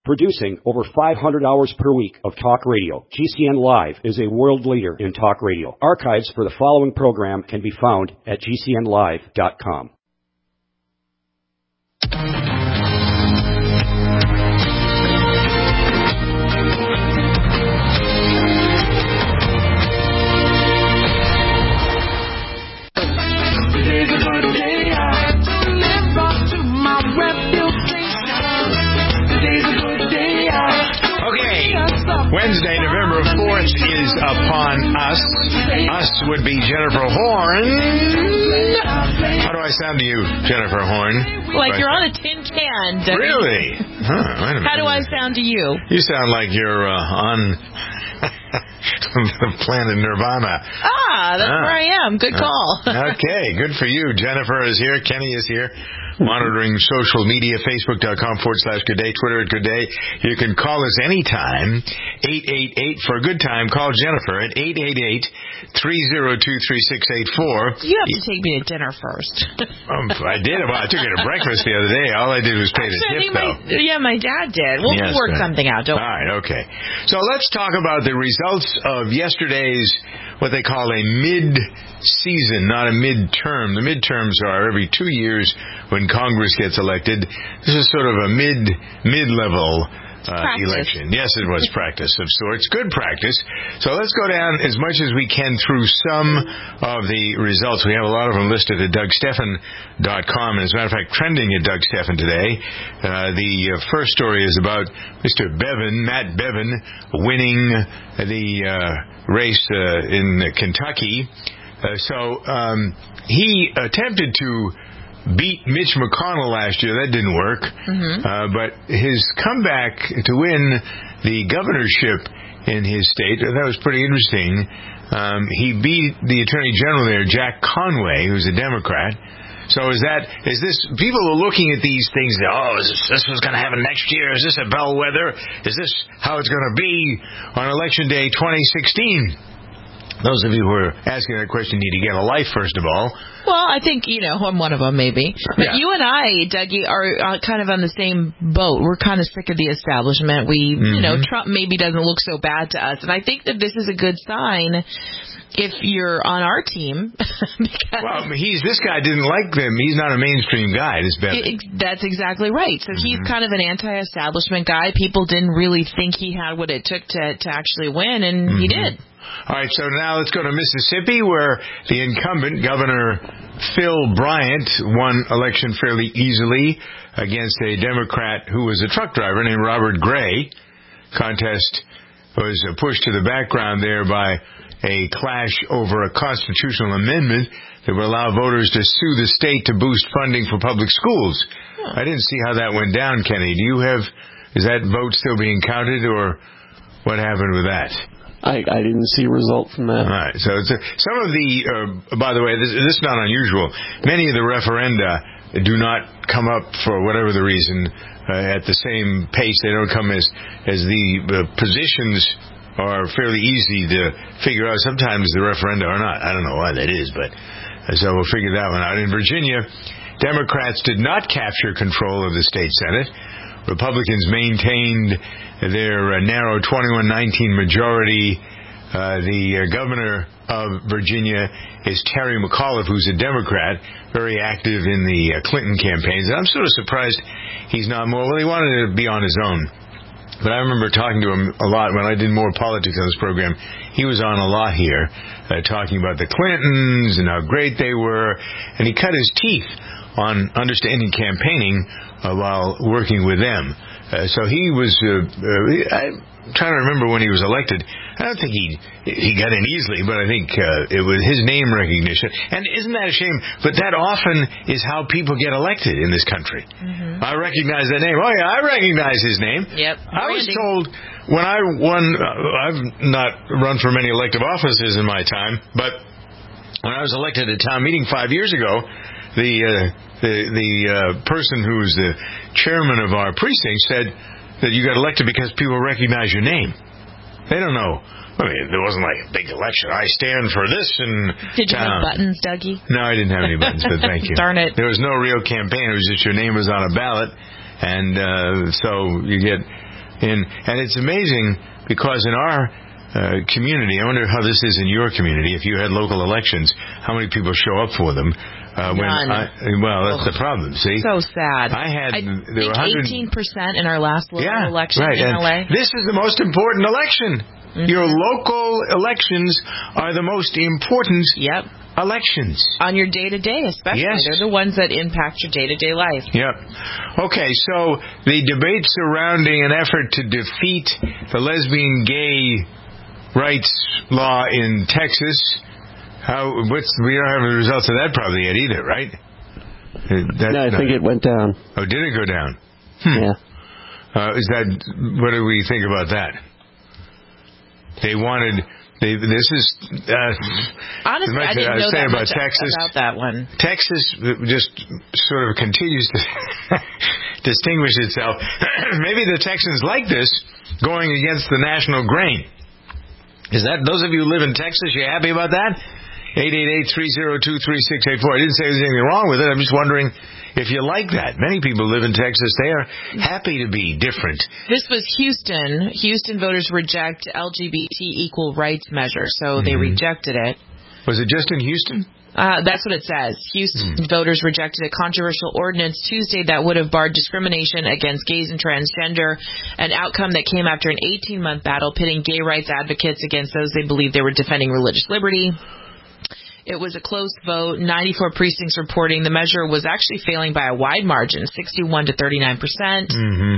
Producing over 500 hours per week of talk radio, GCN Live is a world leader in talk radio. Archives for the following program can be found at GCNlive.com. Wednesday, November 4th is upon us. Us would be Jennifer Horn. How do I sound to you, Jennifer Horn? Like you're on a tin can, Debbie. Really? Huh, wait a minute. How do I sound to you? You sound like you're on the planet Nirvana. That's where I am. Good call. Okay, good for you. Jennifer is here. Kenny is here. Monitoring social media, Facebook.com/Goodday, Twitter @Goodday. You can call us anytime, 888 for a good time. Call Jennifer at 888-302-3684. You have to take me to dinner first. I did. Well, I took her to breakfast the other day. All I did was pay the tip, though. My dad did. We'll work something out. Don't worry. All right, okay. So let's talk about the results of yesterday's, what they call a mid-season, not a midterm. The midterms are every 2 years when Congress gets elected. This is sort of a mid-level election. Yes, it was practice of sorts. Good practice. So let's go down as much as we can through some of the results. We have a lot of them listed at DougSteffen.com. And as a matter of fact, trending at Doug Steffen today. The first story is about Mr. Bevin, Matt Bevin, winning the race in Kentucky. He attempted to beat Mitch McConnell last year. That didn't work. But his comeback to win the governorship in his state, that was pretty interesting. He beat the Attorney General there, Jack Conway, who's a Democrat. So is this, people are looking at these things, is this what's going to happen next year? Is this a bellwether? Is this how it's going to be on Election Day 2016? Those of you who are asking that question need to get a life, first of all. Well, I think, I'm one of them, maybe. But you and I, Dougie, are kind of on the same boat. We're kind of sick of the establishment. Trump maybe doesn't look so bad to us. And I think that this is a good sign if you're on our team. Well, this guy didn't like them. He's not a mainstream guy, this Bevin. That's exactly right. So he's kind of an anti-establishment guy. People didn't really think he had what it took to actually win, and he did. All right, so now let's go to Mississippi, where the incumbent, Governor Phil Bryant, won election fairly easily against a Democrat who was a truck driver named Robert Gray. Contest was pushed to the background there by a clash over a constitutional amendment that would allow voters to sue the state to boost funding for public schools. I didn't see how that went down, Kenny. Is that vote still being counted, or what happened with that? I didn't see a result from that. All right. So some of the, by the way, this is not unusual. Many of the referenda do not come up for whatever the reason at the same pace. They don't come as the positions are fairly easy to figure out. Sometimes the referenda are not. I don't know why that is, but so we'll figure that one out. In Virginia, Democrats did not capture control of the state Senate. Republicans maintained their narrow 21-19 majority. The governor of Virginia is Terry McAuliffe, who's a Democrat, very active in the Clinton campaigns. And I'm sort of surprised he's not more. Well, he wanted to be on his own. But I remember talking to him a lot when I did more politics on this program. He was on a lot here, talking about the Clintons and how great they were. And he cut his teeth on understanding campaigning while working with them. So he was, I'm trying to remember when he was elected. I don't think he got in easily, but I think it was his name recognition. And isn't that a shame? But that often is how people get elected in this country. I recognize that name. Oh, yeah, I recognize his name. Yep. I was told when I won, I've not run for many elective offices in my time, but when I was elected at town meeting 5 years ago, the person who was the chairman of our precinct said that you got elected because people recognize your name. They don't know. I mean, there wasn't like a big election. I stand for this and Did you have buttons, Dougie? No, I didn't have any buttons, but thank you. Darn it. There was no real campaign. It was just your name was on a ballot, and so you get And it's amazing because in our community, I wonder how this is in your community. If you had local elections, how many people show up for them? None. That's the problem. See, so sad. I think were 18% in our last local election right. in and LA. This is the most important election. Mm-hmm. Your local elections are the most important. Yep. Elections. On your day-to-day, especially. Yes. They're the ones that impact your day-to-day life. Yep. Okay, so the debate surrounding an effort to defeat the lesbian gay rights law in Texas. We don't have the results of that probably yet either, right? No, I think it went down. Oh, did it go down? Yeah. What do we think about that? This is honestly, I didn't know that much Texas. About that one. Texas just sort of continues to distinguish itself. Maybe the Texans like this going against the national grain. Is that those of you who live in Texas? You happy about that? 888-302-3684. I didn't say there's anything wrong with it. I'm just wondering if you like that. Many people live in Texas. They are happy to be different. This was Houston. Houston voters reject LGBT equal rights measure, so they rejected it. Was it just in Houston? That's what it says. Houston voters rejected a controversial ordinance Tuesday that would have barred discrimination against gays and transgender, an outcome that came after an 18-month battle pitting gay rights advocates against those they believed they were defending religious liberty. It was a close vote. 94 precincts reporting the measure was actually failing by a wide margin, 61 to 39%.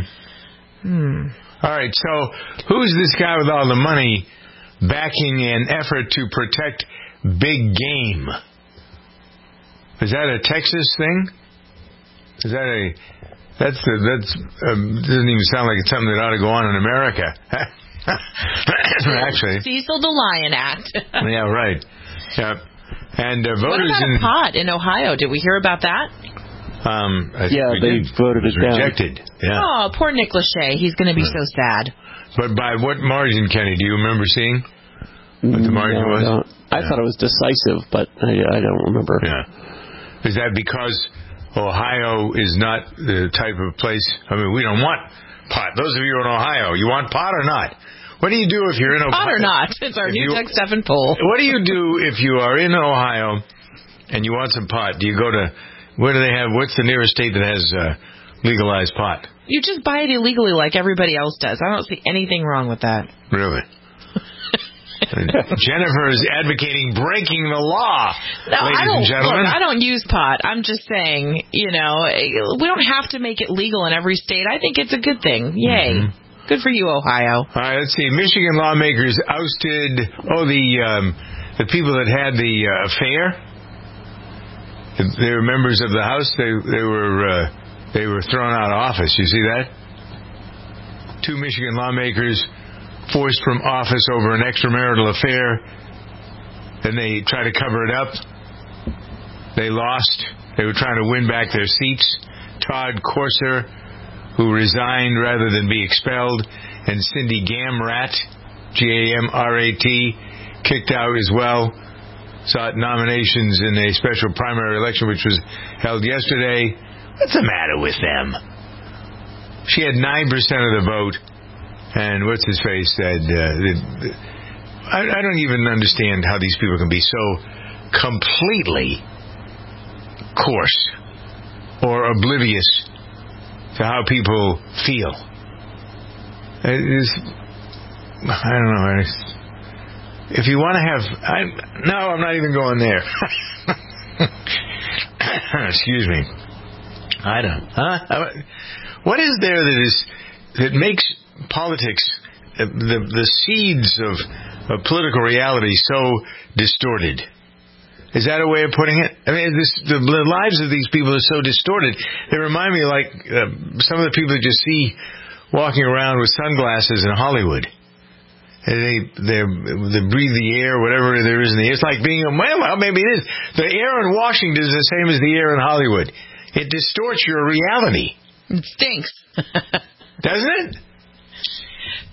All right, so who's this guy with all the money backing an effort to protect big game? Is that a Texas thing? Is that doesn't even sound like it's something that ought to go on in America. Actually, Cecil the Lion Act. Yeah, right. Yeah. And voters what about pot in Ohio? Did we hear about that? They voted it down. Rejected. Yeah. Oh, poor Nick Lachey. He's going to be so sad. But by what margin, Kenny? Do you remember seeing what the margin was? I thought it was decisive, but I don't remember. Yeah. Is that because Ohio is not the type of place? I mean, we don't want pot. Those of you in Ohio, you want pot or not? What do you do if you're in Ohio? Pot or not? It's our new Tech 7 poll. What do you do if you are in Ohio and you want some pot? Do you go to, where do they have, what's the nearest state that has legalized pot? You just buy it illegally like everybody else does. I don't see anything wrong with that. Really? Jennifer is advocating breaking the law, ladies and gentlemen. Look, I don't use pot. I'm just saying, we don't have to make it legal in every state. I think it's a good thing. Yay. Good for you, Ohio. All right, let's see. Michigan lawmakers ousted, the people that had the affair. They were members of the House. They were thrown out of office. You see that? 2 Michigan lawmakers forced from office over an extramarital affair. Then they tried to cover it up. They lost. They were trying to win back their seats. Todd Corser, who resigned rather than be expelled, and Cindy Gamrat, G-A-M-R-A-T, kicked out as well. Sought nominations in a special primary election which was held yesterday. What's the matter with them? She had 9% of the vote, and what's-his-face said, I don't even understand how these people can be so completely coarse or oblivious to how people feel. I don't know. If you want to have... No, I'm not even going there. Excuse me. I don't... What is there that makes politics, the seeds of political reality so distorted? Is that a way of putting it? I mean, the lives of these people are so distorted. They remind me like some of the people that you see walking around with sunglasses in Hollywood. And they breathe the air, whatever there is in the air. It's like being, well, maybe it is. The air in Washington is the same as the air in Hollywood. It distorts your reality. It stinks. Doesn't it?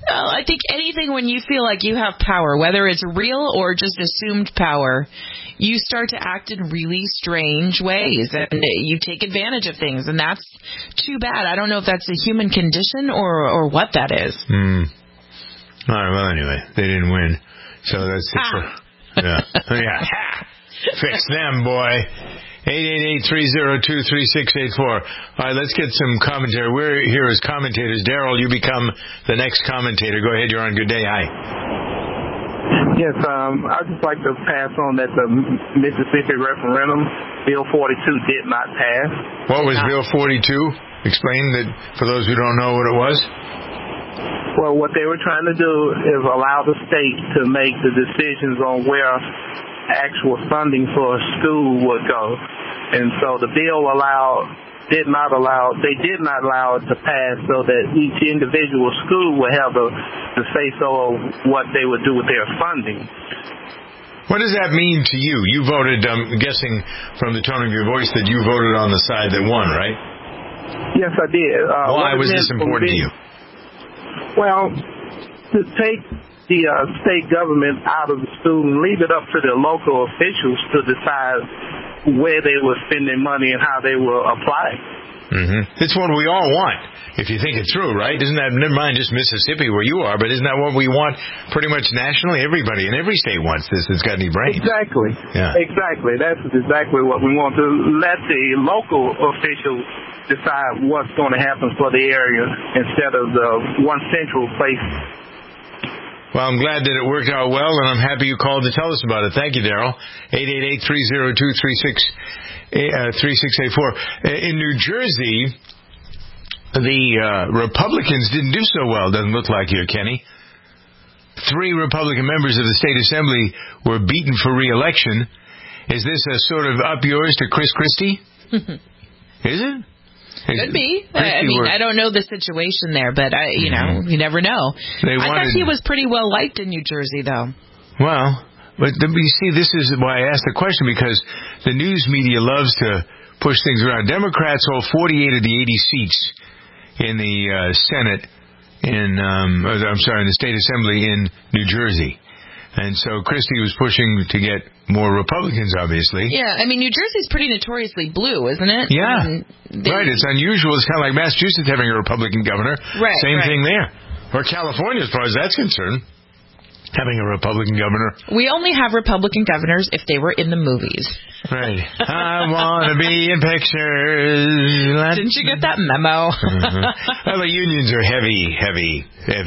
Well, I think anything when you feel like you have power, whether it's real or just assumed power, you start to act in really strange ways, and you take advantage of things, and that's too bad. I don't know if that's a human condition or what that is. All right, well, anyway, they didn't win, so that's it for... Yeah. Fix them, boy. 888-302-3684. All right, let's get some commentary. We're here as commentators. Daryl, you become the next commentator. Go ahead. You're on Good Day. Hi. Yes, I'd just like to pass on that the Mississippi referendum, Bill 42, did not pass. What was Bill 42? Explain that for those who don't know what it was. Well, what they were trying to do is allow the state to make the decisions on where actual funding for a school would go. And so the bill did not allow it to pass so that each individual school would have the say-so of what they would do with their funding. What does that mean to you? You voted, I'm guessing from the tone of your voice, that you voted on the side that won, right? Yes, I did. Why was this important to you? Well, to take the state government out of the school and leave it up to the local officials to decide where they were spending money and how they were applying. It's what we all want, if you think it through, right? Isn't that, never mind just Mississippi where you are, but isn't that what we want pretty much nationally? Everybody in every state wants this that's got any brains. Exactly. Yeah. Exactly. That's exactly what we want, to let the local officials decide what's going to happen for the area instead of the one central place. Well, I'm glad that it worked out well, and I'm happy you called to tell us about it. Thank you, Daryl. 888-302-3684. In New Jersey, the Republicans didn't do so well, doesn't look like here, Kenny. 3 Republican members of the state assembly were beaten for re-election. Is this a sort of up yours to Chris Christie? Is it? Could be. I mean, I don't know the situation there, but you know, you never know. I thought he was pretty well liked in New Jersey, though. Well, but you see, this is why I asked the question, because the news media loves to push things around. Democrats hold 48 of the 80 seats in the Senate in the state assembly in New Jersey. And so Christie was pushing to get more Republicans, obviously. Yeah, I mean, New Jersey's pretty notoriously blue, isn't it? Yeah, right. It's unusual. It's kind of like Massachusetts having a Republican governor. Right. Same thing there. Or California, as far as that's concerned, having a Republican governor. We only have Republican governors if they were in the movies. Right. I want to be in pictures. Didn't you get that memo? Well, the unions are heavy,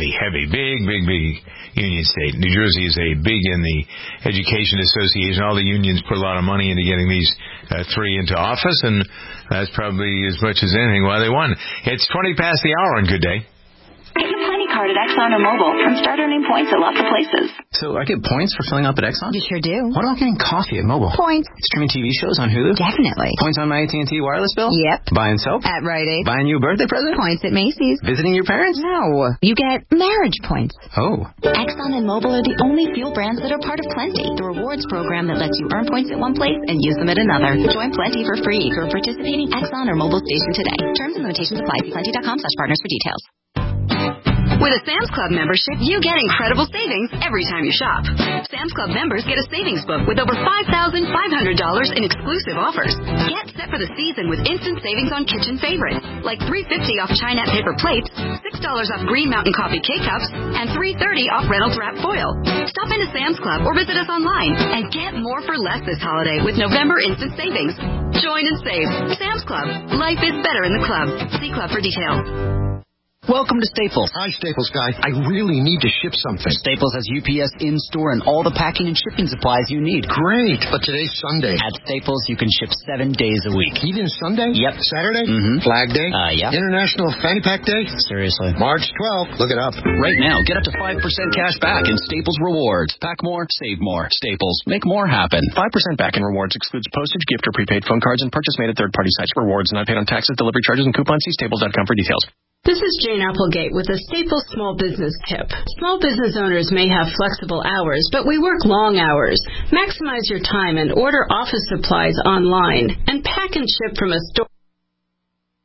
big union state. New Jersey is big in the Education Association. All the unions put a lot of money into getting these 3 into office, and that's probably as much as anything why they won. It's 20 past the hour on Good Day. Get a Plenty card at Exxon or Mobil and start earning points at lots of places. So I get points for filling up at Exxon? You sure do. What about getting coffee at Mobil? Points. Streaming TV shows on Hulu? Definitely. Points on my AT&T wireless bill? Yep. Buying soap? At Rite Aid. Buying you a birthday present? Points at Macy's. Visiting your parents? No. You get marriage points. Oh. Exxon and Mobil are the only fuel brands that are part of Plenty, the rewards program that lets you earn points at one place and use them at another. Join Plenty for free for participating Exxon or Mobil station today. Terms and limitations apply. See plenty.com/partners for details. With a Sam's Club membership, you get incredible savings every time you shop. Sam's Club members get a savings book with over $5,500 in exclusive offers. Get set for the season with instant savings on kitchen favorites, like $3.50 off Chinette paper plates, $6 off Green Mountain coffee K-Cups, and $3.30 off Reynolds Wrap foil. Stop into Sam's Club or visit us online and get more for less this holiday with November instant savings. Join and save. Sam's Club. Life is better in the club. See Club for details. Welcome to Staples. Hi, Staples guy. I really need to ship something. Staples has UPS in-store and all the packing and shipping supplies you need. Great, but today's Sunday. At Staples, you can ship 7 days a week. Even Sunday? Yep. Saturday? Mm-hmm. Flag Day? Yeah. International Fanny Pack Day? Seriously. March 12th. Look it up. Right now, get up to 5% cash back in Staples Rewards. Pack more, save more. Staples. Make more happen. 5% back in rewards excludes postage, gift, or prepaid phone cards and purchase made at third-party sites. Rewards not paid on taxes, delivery charges, and coupons. See staples.com for details. This is Jane Applegate with a Staples Small Business Tip. Small business owners may have flexible hours, but we work long hours. Maximize your time and order office supplies online and pack and ship from a store.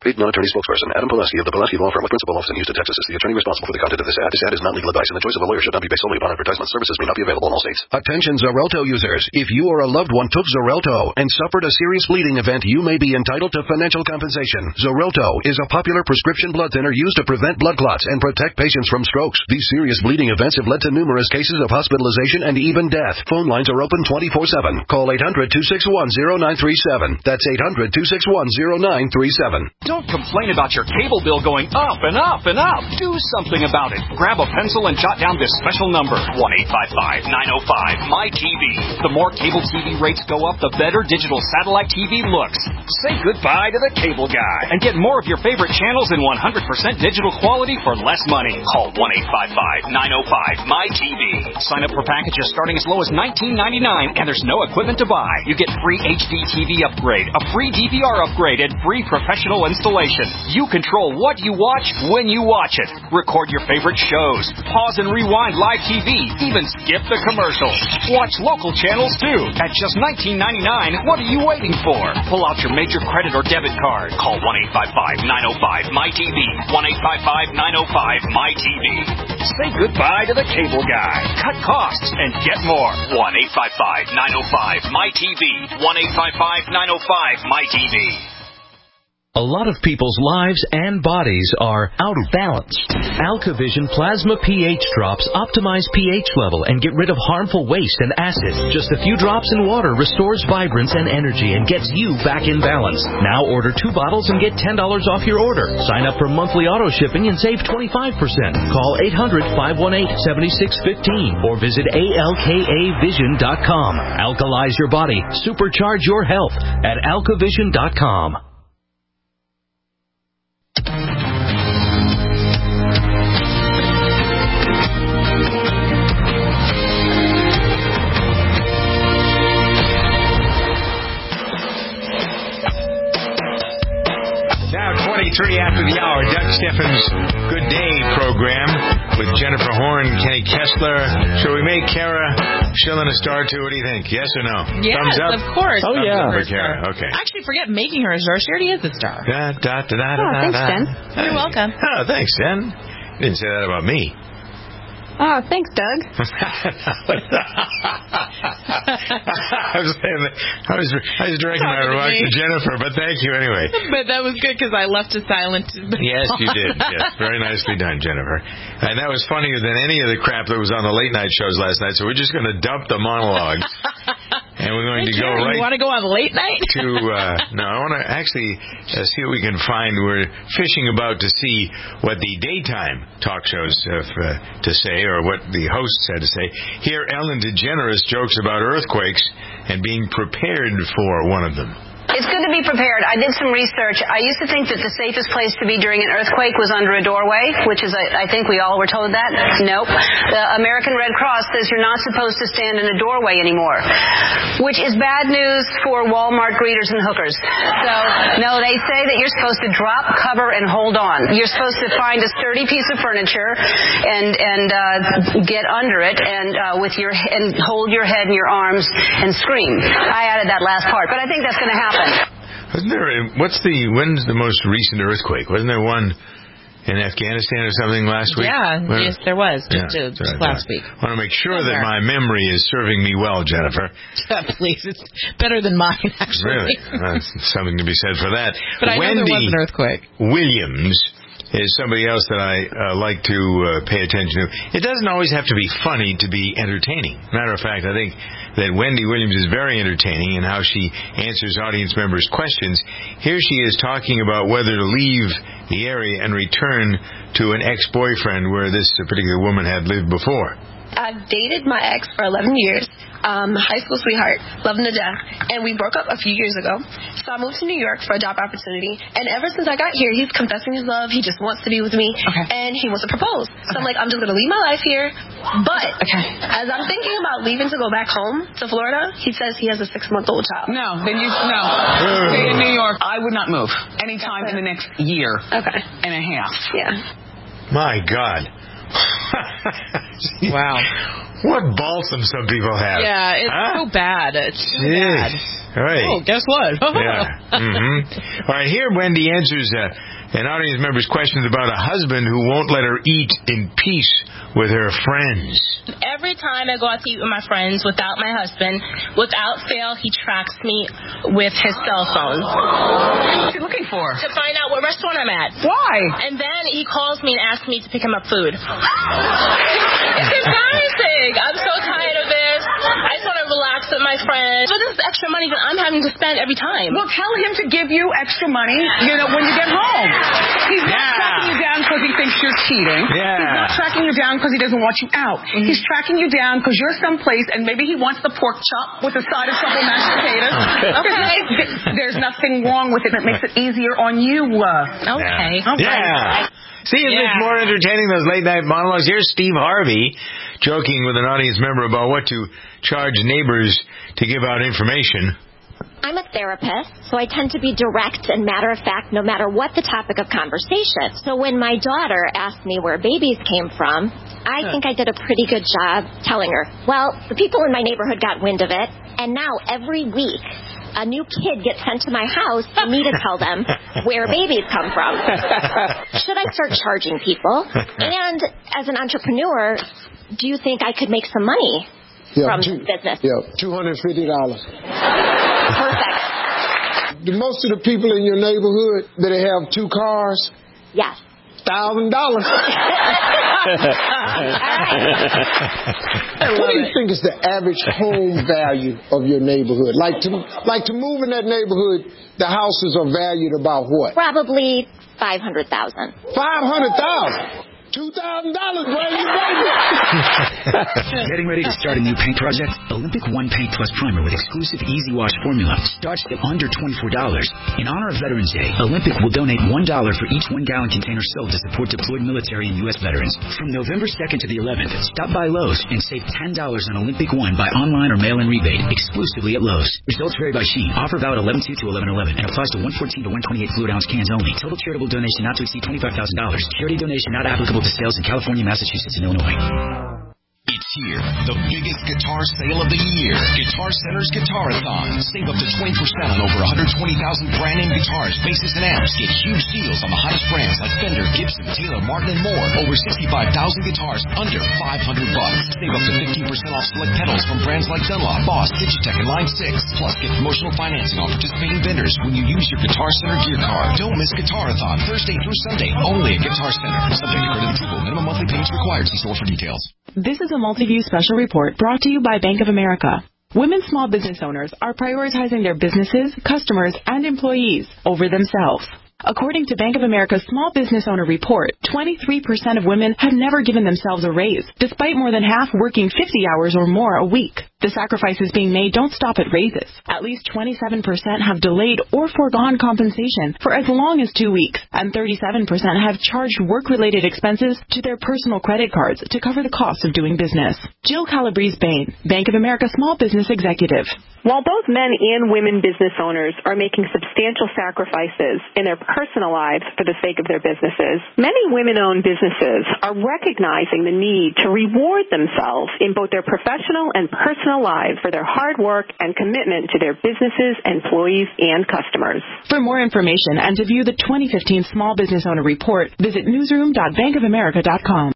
Paid non-attorney spokesperson Adam Pulaski of the Pulaski Law Firm with principal office in Houston, Texas is the attorney responsible for the content of this ad. This ad is not legal advice, and the choice of a lawyer should not be based solely upon advertisement. Services may not be available in all states. Attention Xarelto users. If you or a loved one took Xarelto and suffered a serious bleeding event, you may be entitled to financial compensation. Xarelto is a popular prescription blood thinner used to prevent blood clots and protect patients from strokes. These serious bleeding events have led to numerous cases of hospitalization and even death. Phone lines are open 24/7. Call 800-261-0937. That's 800-261-0937. Don't complain about your cable bill going up and up and up. Do something about it. Grab a pencil and jot down this special number, 1-855-905-MY-TV. The more cable TV rates go up, the better digital satellite TV looks. Say goodbye to the cable guy and get more of your favorite channels in 100% digital quality for less money. Call 1-855-905-MY-TV. Sign up for packages starting as low as $19.99, and there's no equipment to buy. You get free HD TV upgrade, a free DVR upgrade, and free professional installation. You control what you watch when you watch it. Record your favorite shows. Pause and rewind live TV. Even skip the commercials. Watch local channels too. At just $19.99, what are you waiting for? Pull out your major credit or debit card. Call 1-855-905-MY-TV. 1-855-905-MY-TV. Say goodbye to the cable guy. Cut costs and get more. 1-855-905-MY-TV. 1-855-905-MY-TV. A lot of people's lives and bodies are out of balance. AlkaVision Plasma pH drops optimize pH level and get rid of harmful waste and acid. Just a few drops in water restores vibrance and energy and gets you back in balance. Now order 2 bottles and get $10 off your order. Sign up for monthly auto shipping and save 25%. Call 800-518-7615 or visit alkavision.com. Alkalize your body. Supercharge your health at alkavision.com. Now 23 after the hour, Doug Steffens' Good Day program with Jennifer Horn, Kenny Kessler. Shall we make Kara Schillen a star too? What do you think? Yes or no? Yes, thumbs up? Of course. Oh, yeah. For Kara. Okay. Actually, forget making her a star. She already is a star. Thanks, Jen. You're welcome. Oh, thanks, Jen. You didn't say that about me. Oh, thanks, Doug. I was directing my remarks to Jennifer, but thank you anyway. But that was good because I left it silent. Yes, you did. Yes, very nicely done, Jennifer. And that was funnier than any of the crap that was on the late night shows last night. So we're just going to dump the monologues. And we're going to go right. You want to go on late night? No, I want to actually see what we can find. We're fishing about to see what the daytime talk shows have to say, or what the hosts had to say. Here, Ellen DeGeneres jokes about earthquakes and being prepared for one of them. It's good to be prepared. I did some research. I used to think that the safest place to be during an earthquake was under a doorway, which is, I think we all were told that. Nope. The American Red Cross says you're not supposed to stand in a doorway anymore, which is bad news for Walmart greeters and hookers. So, no, they say that you're supposed to drop, cover, and hold on. You're supposed to find a sturdy piece of furniture and get under it and hold your head in your arms and scream. I added that last part, but I think that's going to happen. When's the most recent earthquake? Wasn't there one in Afghanistan or something last week? Yeah, yes, there was. Just last week. I want to make sure that my memory is serving me well, Jennifer. Please, it's better than mine, actually. Really? Something to be said for that. But I know there was an earthquake. Williams is somebody else that I like to pay attention to. It doesn't always have to be funny to be entertaining. Matter of fact, I think that Wendy Williams is very entertaining in how she answers audience members' questions. Here she is talking about whether to leave the area and return to an ex-boyfriend where this particular woman had lived before. I've dated my ex for 11 years. High school sweetheart, loved him to death, and we broke up a few years ago. So I moved to New York for a job opportunity, and ever since I got here, he's confessing his love. He just wants to be with me, and he wants to propose. So I'm like, I'm just going to leave my life here. But as I'm thinking about leaving to go back home to Florida, he says he has a 6-month-old child. No. Stay in New York. I would not move anytime in the next year and a half. Yeah. My God. Wow. What balsam some people have. Yeah, it's so bad. It's so bad. Right. Oh, guess what? Yeah. Mm-hmm. All right, here Wendy answers an audience member's questions about a husband who won't let her eat in peace with her friends. Every time I go out to eat with my friends without my husband, without fail, he tracks me with his cell phone. What's he looking for? To find out what restaurant I'm at. Why? And then he calls me and asks me to pick him up food. It's embarrassing. I'm so tired of this. I just want to relax with my friends. So this is extra money that I'm having to spend every time. Well, tell him to give you extra money, when you get home. He's not tracking you down because he thinks you're cheating. Yeah. He's not tracking you down because he doesn't want you out. Mm-hmm. He's tracking you down because you're someplace and maybe he wants the pork chop with a side of truffle mashed potatoes. Okay. There's nothing wrong with it. It makes it easier on you. Okay. Yeah. See, it's more entertaining, those late-night monologues. Here's Steve Harvey joking with an audience member about what to charge neighbors to give out information. I'm a therapist, so I tend to be direct and matter-of-fact no matter what the topic of conversation. So when my daughter asked me where babies came from, I think I did a pretty good job telling her. Well, the people in my neighborhood got wind of it, and now every week a new kid gets sent to my house for me to tell them where babies come from. Should I start charging people? And as an entrepreneur, do you think I could make some money from this business? Yeah, $250. Perfect. Most of the people in your neighborhood that have 2 cars? Yes. $1,000. What do you think is the average home value of your neighborhood? Like to move in that neighborhood, the houses are valued about what? Probably $500,000. $500,000. $2,000, brand new baby. Getting ready to start a new paint project? Olympic One Paint Plus Primer with exclusive Easy Wash formula starts at under $24. In honor of Veterans Day, Olympic will donate $1 for each 1-gallon container sold to support deployed military and U.S. veterans. From November 2nd to the 11th, stop by Lowe's and save $10 on Olympic One by online or mail-in rebate exclusively at Lowe's. Results vary by sheet. Offer valid 11/2 to 11/11 and applies to 114 to 128 fluid ounce cans only. Total charitable donation not to exceed $25,000. Charity donation not applicable to sales in California, Massachusetts, and Illinois. It's here, the biggest guitar sale of the year. Guitar Center's Guitarathon. Save up to 20% on over 120,000 brand name guitars, basses, and amps. Get huge deals on the hottest brands like Fender, Gibson, Taylor, Martin, and more. Over 65,000 guitars under $500. Save up to 15% off select pedals from brands like Dunlop, Boss, Digitech, and Line 6. Plus, get promotional financing on participating vendors when you use your Guitar Center gear card. Don't miss Guitarathon Thursday through Sunday only at Guitar Center. Subject to credit approval. Minimum monthly payments required. See store for details. This is a Multiview special report brought to you by Bank of America. Women small business owners are prioritizing their businesses, customers, and employees over themselves. According to Bank of America's Small Business Owner Report, 23% of women have never given themselves a raise, despite more than half working 50 hours or more a week. The sacrifices being made don't stop at raises. At least 27% have delayed or foregone compensation for as long as 2 weeks, and 37% have charged work-related expenses to their personal credit cards to cover the cost of doing business. Jill Calabrese-Bain, Bank of America Small Business Executive. While both men and women business owners are making substantial sacrifices in their personal lives for the sake of their businesses, many women-owned businesses are recognizing the need to reward themselves in both their professional and personal lives for their hard work and commitment to their businesses, employees, and customers. For more information and to view the 2015 Small Business Owner Report, visit newsroom.bankofamerica.com.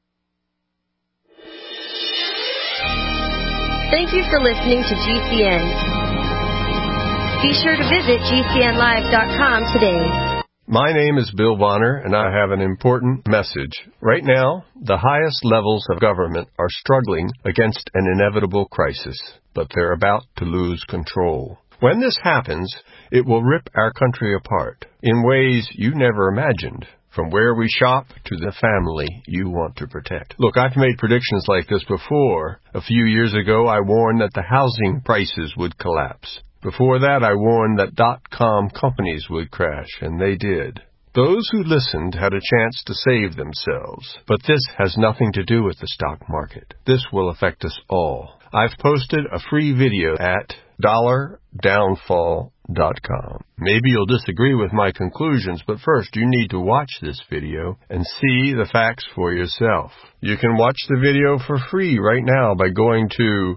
Thank you for listening to GCN. Be sure to visit GCNlive.com today. My name is Bill Bonner, and I have an important message. Right now, the highest levels of government are struggling against an inevitable crisis, but they're about to lose control. When this happens, it will rip our country apart in ways you never imagined. From where we shop to the family you want to protect. Look, I've made predictions like this before. A few years ago, I warned that the housing prices would collapse. Before that, I warned that .com companies would crash, and they did. Those who listened had a chance to save themselves. But this has nothing to do with the stock market. This will affect us all. I've posted a free video at dollardownfall.com. Maybe you'll disagree with my conclusions, but first you need to watch this video and see the facts for yourself. You can watch the video for free right now by going to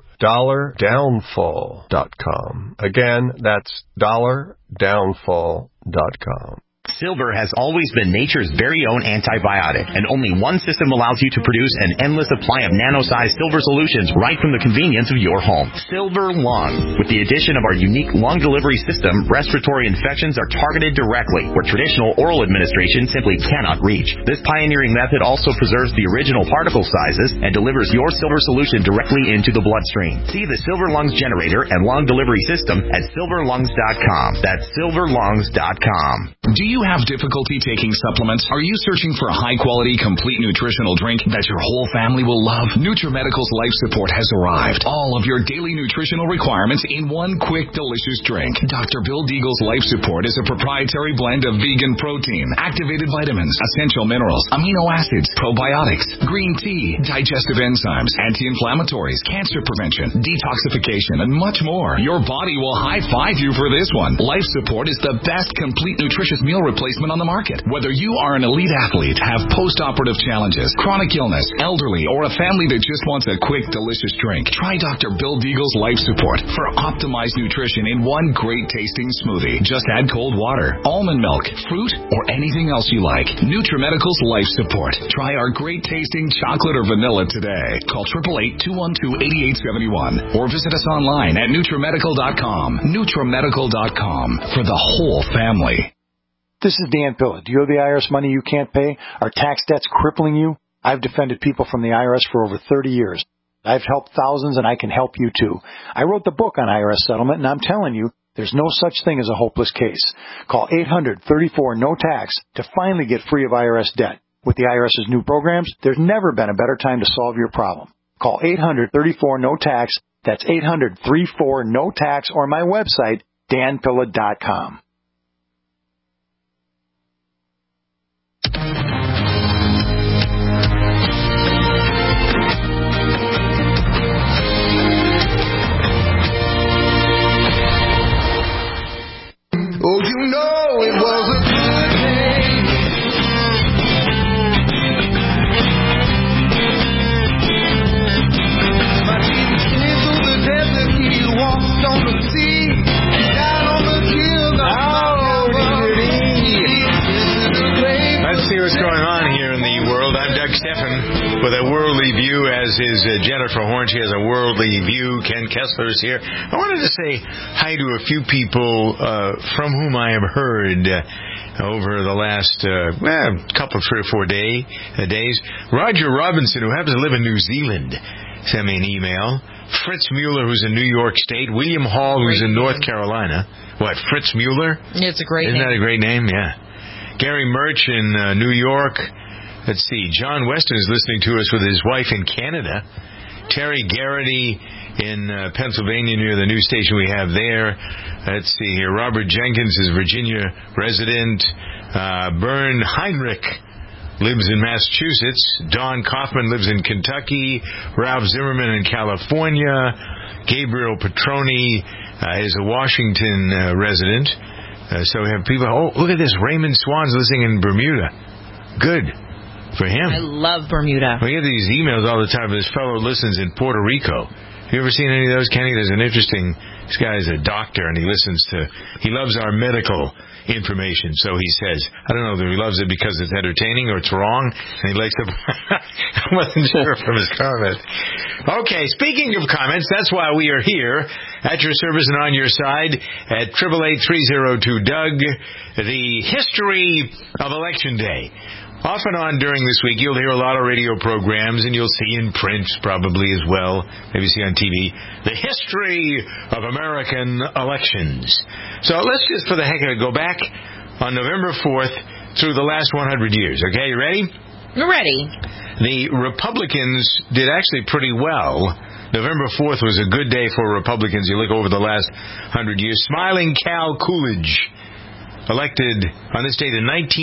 $downfall.com. Again, that's $downfall.com. Silver has always been nature's very own antibiotic, and only one system allows you to produce an endless supply of nano-sized silver solutions right from the convenience of your home. Silver Lung. With the addition of our unique lung delivery system, respiratory infections are targeted directly, where traditional oral administration simply cannot reach. This pioneering method also preserves the original particle sizes and delivers your silver solution directly into the bloodstream. See the Silver Lungs generator and lung delivery system at silverlungs.com. That's silverlungs.com. Do you have difficulty taking supplements? Are you searching for a high-quality, complete nutritional drink that your whole family will love? NutriMedical's Life Support has arrived. All of your daily nutritional requirements in one quick, delicious drink. Dr. Bill Deagle's Life Support is a proprietary blend of vegan protein, activated vitamins, essential minerals, amino acids, probiotics, green tea, digestive enzymes, anti-inflammatories, cancer prevention, detoxification, and much more. Your body will high-five you for this one. Life Support is the best complete nutritious meal replacement on the market. Whether you are an elite athlete, have post-operative challenges, chronic illness, elderly, or a family that just wants a quick, delicious drink, try Dr. Bill Deagle's Life Support for optimized nutrition in one great-tasting smoothie. Just add cold water, almond milk, fruit, or anything else you like. NutriMedical's Life Support. Try our great-tasting chocolate or vanilla today. Call 888-212-8871 or visit us online at NutriMedical.com. NutriMedical.com for the whole family. This is Dan Pilla. Do you owe the IRS money you can't pay? Are tax debts crippling you? I've defended people from the IRS for over 30 years. I've helped thousands, and I can help you too. I wrote the book on IRS settlement, and I'm telling you, there's no such thing as a hopeless case. Call 800-34-NO-TAX to finally get free of IRS debt. With the IRS's new programs, there's never been a better time to solve your problem. Call 800-34-NO-TAX. That's 800-34-NO-TAX, or my website, danpilla.com. Oh, you know it was a good day. My Jesus came through the desert, he walked on the sea, died on the hill, Let's see what's going on here in the world. I'm Doug Steffen with a worldly view, as is Jennifer Horn. She has a worldly view. Ken Kessler is here. I wanted to say hi to a few people from whom I have heard over the last couple, 3 or 4 days. Roger Robinson, who happens to live in New Zealand, sent me an email. Fritz Mueller, who's in New York State. William Hall, who's in North Carolina. What, Fritz Mueller? Yeah, it's a great name. Isn't that a great name? Yeah. Gary Murch in New York. Let's see. John Weston is listening to us with his wife in Canada. Terry Garrity in Pennsylvania, near the new station we have there. Let's see here. Robert Jenkins is Virginia resident. Bern Heinrich lives in Massachusetts. Don Kaufman lives in Kentucky. Ralph Zimmerman in California. Gabriel Petroni is a Washington resident. So we have people. Oh, look at this. Raymond Swan's listening in Bermuda. Good for him. I love Bermuda. We get these emails all the time. This fellow listens in Puerto Rico. Have you ever seen any of those, Kenny? There's an interesting. This guy is a doctor, and he loves our medical information. So he says, I don't know if he loves it because it's entertaining or it's wrong, and he likes to. I wasn't sure from his comment. Okay, speaking of comments, that's why we are here at your service and on your side at 888-302-DOUG, the history of Election Day. Off and on during this week, you'll hear a lot of radio programs, and you'll see in print probably as well, maybe see on TV, the history of American elections. So let's just, for the heck of it, go back on November 4th through the last 100 years. Okay, you ready? We're ready. The Republicans did actually pretty well. November 4th was a good day for Republicans. You look over the last 100 years. Smiling Cal Coolidge, elected on this date in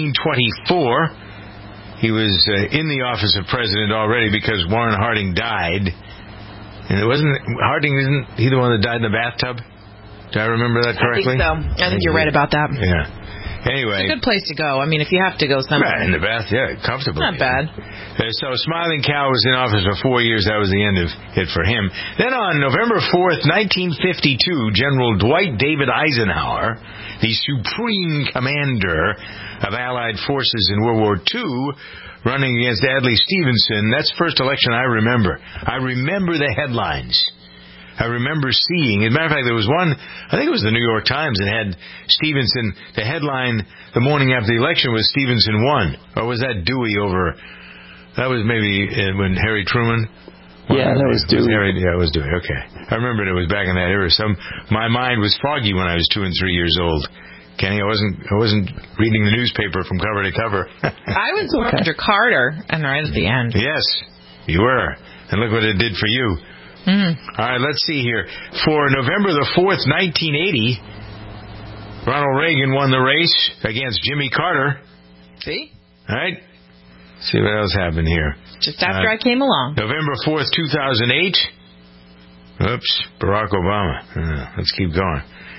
1924. He was in the office of president already because Warren Harding died. And it wasn't Harding, isn't he the one that died in the bathtub? Do I remember that correctly? I think so. I think you're right about that. Yeah. Anyway. It's a good place to go. I mean, if you have to go somewhere. In the bath, comfortably. Not bad. So Smiling Cow was in office for 4 years. That was the end of it for him. Then on November 4th, 1952, General Dwight David Eisenhower, the supreme commander of Allied forces in World War II, running against Adlai Stevenson. That's the first election I remember. I remember the headlines. I remember seeing, as a matter of fact, there was one, I think it was the New York Times, that had Stevenson, the headline the morning after the election was Stevenson won. Or was that Dewey over, that was maybe when Harry Truman? Yeah, that was Dewey. It was Dewey, okay. I remembered it was back in that era. My mind was foggy when I was 2 and 3 years old. Kenny, I wasn't reading the newspaper from cover to cover. I was under Carter, and right at the end. Yes, you were. And look what it did for you. Mm. All right, let's see here. For November the 4th, 1980, Ronald Reagan won the race against Jimmy Carter. See? All right. See what else happened here. Just after I came along. November 4th, 2008. Oops, Barack Obama. Let's keep going.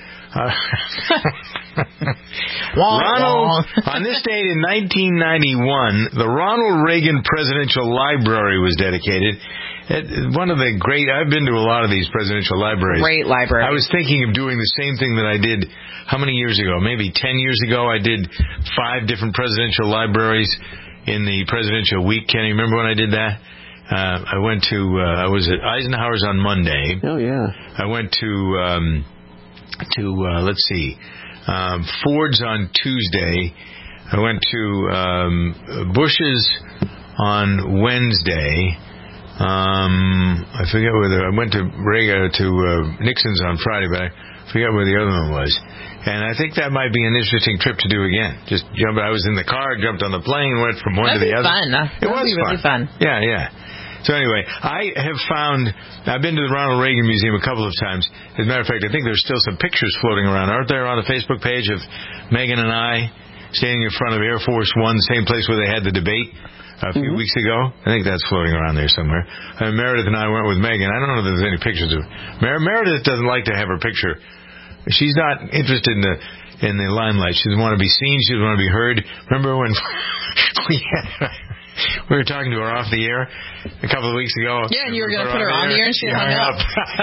Ronald, on this date in 1991, the Ronald Reagan Presidential Library was dedicated. One of the great, I've been to a lot of these presidential libraries. Great library. I was thinking of doing the same thing that I did, how many years ago? Maybe 10 years ago, I did 5 different presidential libraries in the presidential week. Kenny, remember when I did that? I went to, I was at Eisenhower's on Monday. Oh, yeah. I went to let's see, Ford's on Tuesday. I went to Bush's on Wednesday. I forget whether I went to Nixon's on Friday, but I forget where the other one was. And I think that might be an interesting trip to do again. Just jump. I was in the car, jumped on the plane, went from one to the other. It was really fun. Yeah. So anyway, I've been to the Ronald Reagan Museum a couple of times. As a matter of fact, I think there's still some pictures floating around, aren't there, on the Facebook page of Megan and I standing in front of Air Force One, same place where they had the debate a few weeks ago. I think that's floating around there somewhere. Meredith and I went with Megan. I don't know if there's any pictures of Meredith doesn't like to have her picture. She's not interested in the limelight. She doesn't want to be seen. She doesn't want to be heard. Remember when we were talking to her off the air a couple of weeks ago? Yeah, and you were going to put her on the air and she hung up.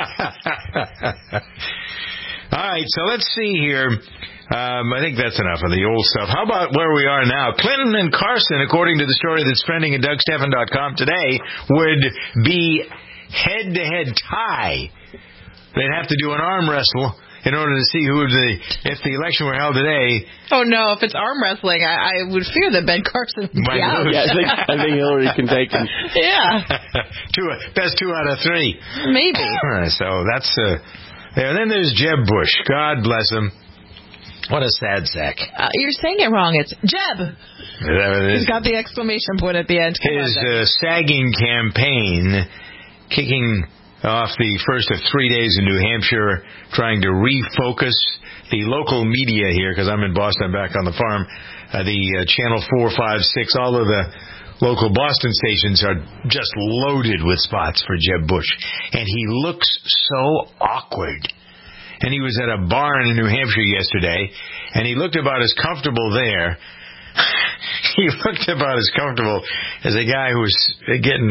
All right, so let's see here. I think that's enough of the old stuff. How about where we are now? Clinton and Carson, according to the story that's trending at DougStephan.com today, would be head-to-head tie. They'd have to do an arm wrestle in order to see if the election were held today. Oh, no, if it's arm wrestling, I would fear that Ben Carson would be out. Yeah, I think Hillary can take him. Yeah. Best 2 out of 3. Maybe. So that's... and then there's Jeb Bush. God bless him. What a sad sack. You're saying it wrong. It's Jeb. He's got the exclamation point at the end. His sagging campaign, kicking off the first of 3 days in New Hampshire, trying to refocus the local media here, because I'm in Boston, back on the farm. The Channel 4, 5, 6, all of the local Boston stations are just loaded with spots for Jeb Bush. And he looks so awkward. And he was at a barn in New Hampshire yesterday, and he looked about as comfortable there. He looked about as comfortable as a guy who was getting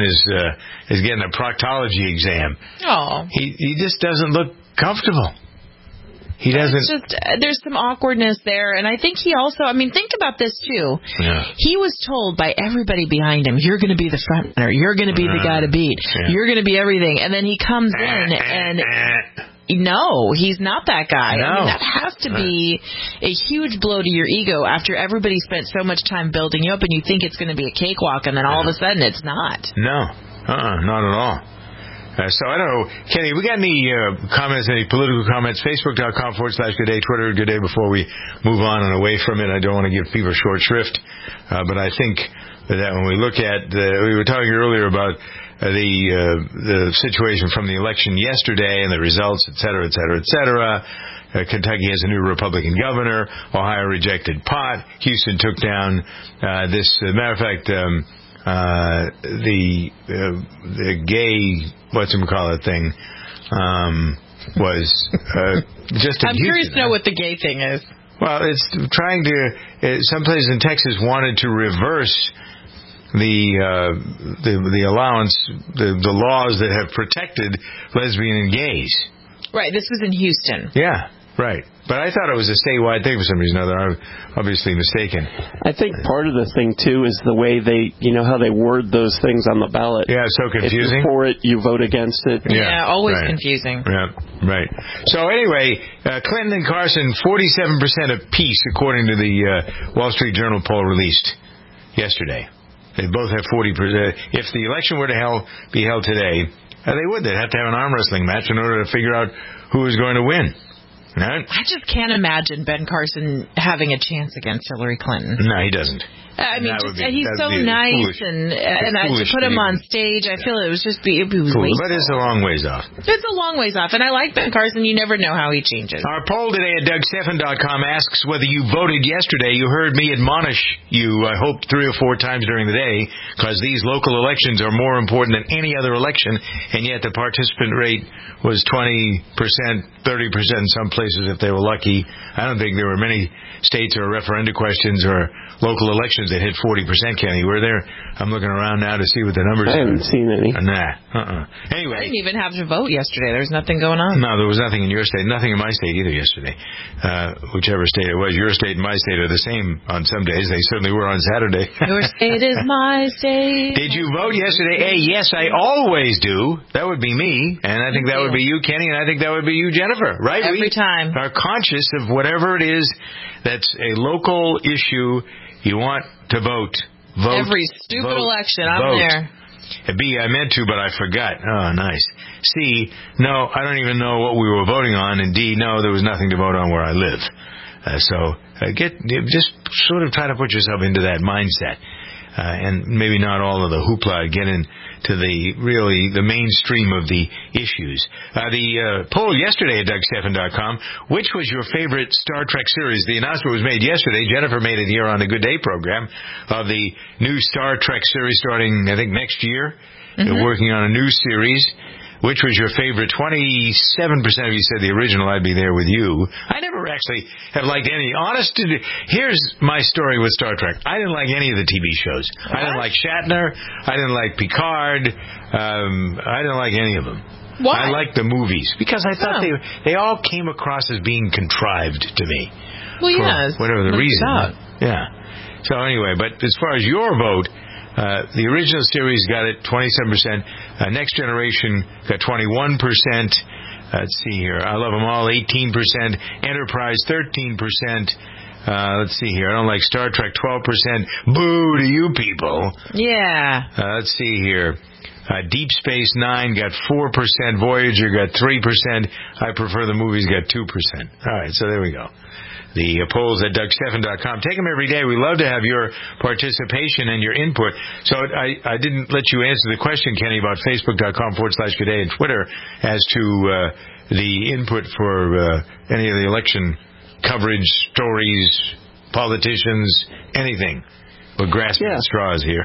a proctology exam. Oh, he just doesn't look comfortable. He doesn't. It's just, there's some awkwardness there, and I think he also. I mean, think about this too. Yeah. He was told by everybody behind him, "You're going to be the front runner. You're going to be the guy to beat. Yeah. You're going to be everything." And then he comes in and. No, he's not that guy. No. I mean, that has to be a huge blow to your ego after everybody spent so much time building you up and you think it's going to be a cakewalk, and then all of a sudden it's not. No, not at all. So I don't know. Kenny, we got any comments, any political comments? Facebook.com/Good Day, Twitter, Good Day, before we move on and away from it. I don't want to give people short shrift, but I think that when we look at, we were talking earlier about the situation from the election yesterday and the results, et cetera, et cetera, et cetera. Kentucky has a new Republican governor. Ohio rejected pot. Houston took down this. Matter of fact, the gay whatchamacallit thing. was just. I'm curious to know what the gay thing is. Well, it's trying to. Some places in Texas wanted to reverse the allowance, the laws that have protected lesbian and gays. Right. This was in Houston. Yeah. Right. But I thought it was a statewide thing for some reason or other. I'm obviously mistaken. I think part of the thing, too, is the way they, how they word those things on the ballot. Yeah, it's so confusing. If you're for it, you vote against it. Yeah, always confusing. Yeah, right. So anyway, Clinton and Carson, 47% apiece, according to the Wall Street Journal poll released yesterday. They both have 40%. If the election were to be held today, they would. They'd have to have an arm wrestling match in order to figure out who was going to win. Right? I just can't imagine Ben Carson having a chance against Hillary Clinton. No, he doesn't. I mean, he's so nice, and to put him on stage, I feel it was just it was wasteful. But it's a long ways off. It's a long ways off, and I like Ben Carson. You never know how he changes. Our poll today at DougStephan.com asks whether you voted yesterday. You heard me admonish you, I hope, 3 or 4 times during the day, because these local elections are more important than any other election, and yet the participant rate was 20%, 30% in some places if they were lucky. I don't think there were many states or referenda questions or local elections that hit 40%, Kenny. We're there. I'm looking around now to see what the numbers are. I haven't seen any. Nah. Anyway. I didn't even have to vote yesterday. There was nothing going on. No, there was nothing in your state. Nothing in my state either yesterday. Whichever state it was. Your state and my state are the same on some days. They certainly were on Saturday. Your state is my state. Did you vote yesterday? Yes, I always do. That would be me. And I think that would be you, Kenny. And I think that would be you, Jennifer. Right? Every time. Are conscious of whatever it is that's a local issue. You want to vote. Every stupid election, I'm there. B, I meant to, but I forgot. Oh, nice. C, no, I don't even know what we were voting on. And D, no, there was nothing to vote on where I live. Just sort of try to put yourself into that mindset. And maybe not all of the hoopla, get into the mainstream of the issues. The poll yesterday at DougStephan.com, which was your favorite Star Trek series? The announcement was made yesterday. Jennifer made it here on the Good Day program of the new Star Trek series starting, I think, next year. They're working on a new series. Which was your favorite? 27% of you said the original. I'd be there with you. I never actually have liked any. Here's my story with Star Trek. I didn't like any of the TV shows. What? I didn't like Shatner. I didn't like Picard. I didn't like any of them. Why? I liked the movies because I thought they all came across as being contrived to me. Well, yes. For whatever the reason. Yeah. So anyway, but as far as your vote, the original series got it 27%. Next Generation got 21%. Let's see here. I Love Them All, 18%. Enterprise, 13%. Let's see here. I Don't Like Star Trek, 12%. Boo to you people. Yeah. Let's see here. Deep Space Nine got 4%. Voyager got 3%. I Prefer the Movies got 2%. All right, so there we go. The polls at DougStephan.com. Take them every day. We love to have your participation and your input. So I didn't let you answer the question, Kenny, about Facebook.com/Good Day and Twitter as to the input for any of the election coverage, stories, politicians, anything. We're grasping at straws here.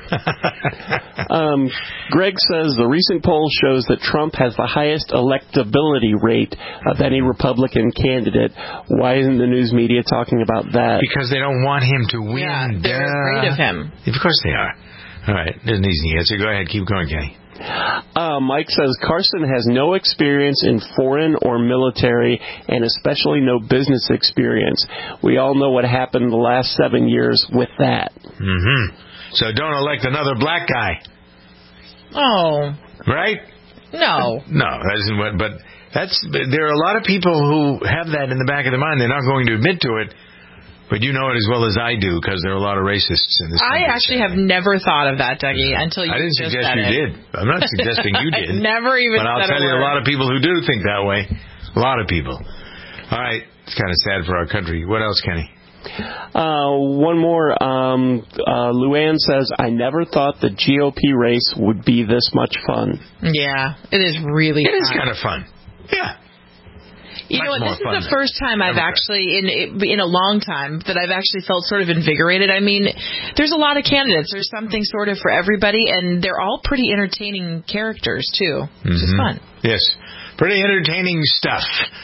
Greg says the recent poll shows that Trump has the highest electability rate of any Republican candidate. Why isn't the news media talking about that? Because they don't want him to win. Yeah, they're afraid of him. Of course they are. All right, there's an easy answer. Go ahead, keep going, Kenny. Mike says Carson has no experience in foreign or military, and especially no business experience. We all know what happened the last 7 years with that. So don't elect another black guy. Oh. Right? No. No, that isn't what. But there are a lot of people who have that in the back of their mind. They're not going to admit to it. But you know it as well as I do, because there are a lot of racists in this country. I actually have never thought of that, Dougie, until you I didn't just suggest said you it. did. I'm not suggesting you did. Never even But I'll said tell you a lot of people who do think that way. A lot of people. All right. It's kind of sad for our country. What else, Kenny? One more. Luann says, I never thought the GOP race would be this much fun. Yeah, it is really fun. It is kind of fun. Yeah. You know what, this is the first time I've actually, in a long time, that I've actually felt sort of invigorated. I mean, there's a lot of candidates. There's something sort of for everybody, and they're all pretty entertaining characters, too, which is fun. Yes. pretty entertaining stuff.